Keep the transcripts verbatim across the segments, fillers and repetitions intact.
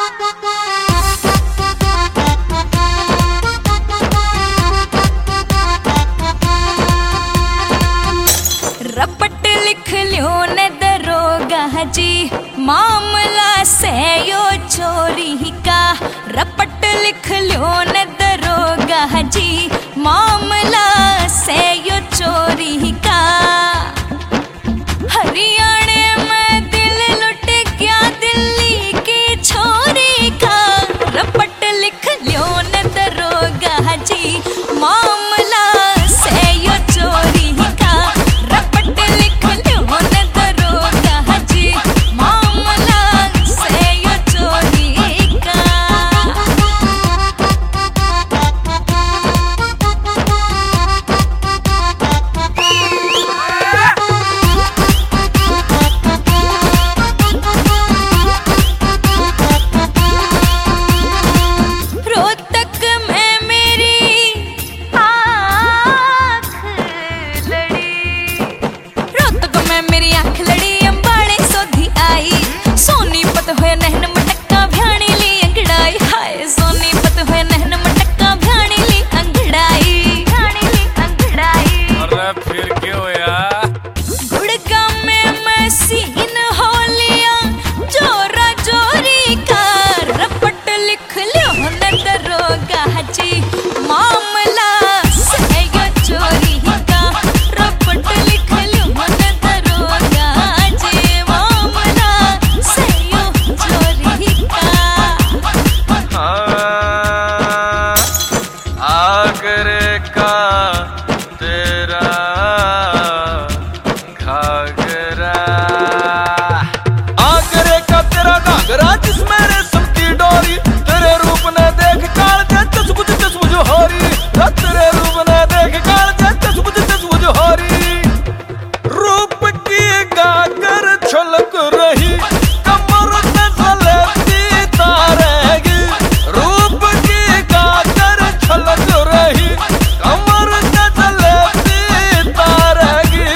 रपट लिख लियो न दरोगा जी मामला से यो चोरी का। रपट लिख लियो न दरोगा जी मामला से यो चोरी का। हरियाणा में दिल लुट गया दिल्ली की छोरी का। रपट लिख लियो न दरोगा जी मामला से यो चोरी का। रपट लिख लियो न दरोगा जी मामला से यो चोरी का। रोहतक में मेरी आँख लड़ी। रोहतक में मेरी आँख लड़ी अंबाड़े सोधी आई। सोनीपत होया नहन मटक्का भ्याणी ली अंगड़ाई। हाय सोनीपत होया नहन मटक्का भ्याणी ली अंगड़ाई। भ्याणी ली अंगड़ाई। अरे फिर क्यों यार? गुड़गांव में मैं सीन हो लिया जोरा जोरी का। रपट लिख लियो न दरोगा जी मामला से यो चोरी का। रपट लिख लियो न दरोगा जी मामला से यो चोरी का। हाँ, आगरे का तेरा घाघरा। आगरे का तेरा घाघरा जिसमें रेशम की डोरी। तेरे रूप ने देख काल जैसे सुबुज से सुबुज होरी। तेरे रूप ने देख काल जैसे सुबुज से सुबुज होरी। रूप की गागर छलक रही कमर में सलेटी तारेगी। रूप की गागर छलक रही कमर में सलेटी तारेगी।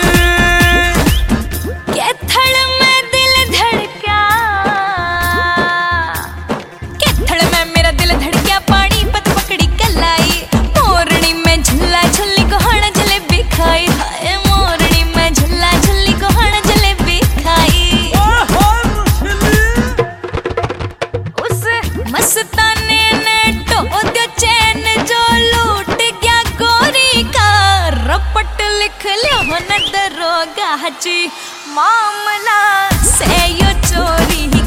कैथल में दिल धड़का। कैथल में मेरा दिल धड़का पानी पत पकड़ी कलाई। मोरनी में झुल्ला झुल्ली को हण जलेबी खाई। हाय मोरनी में झुल्ला झुल्ली को हण जलेबी खाई। उस मस्ताने ने टो दियो चैन जो लूट गया गोरी का। रपट लिख लियो न दरोगा जी मामला से यो चोरी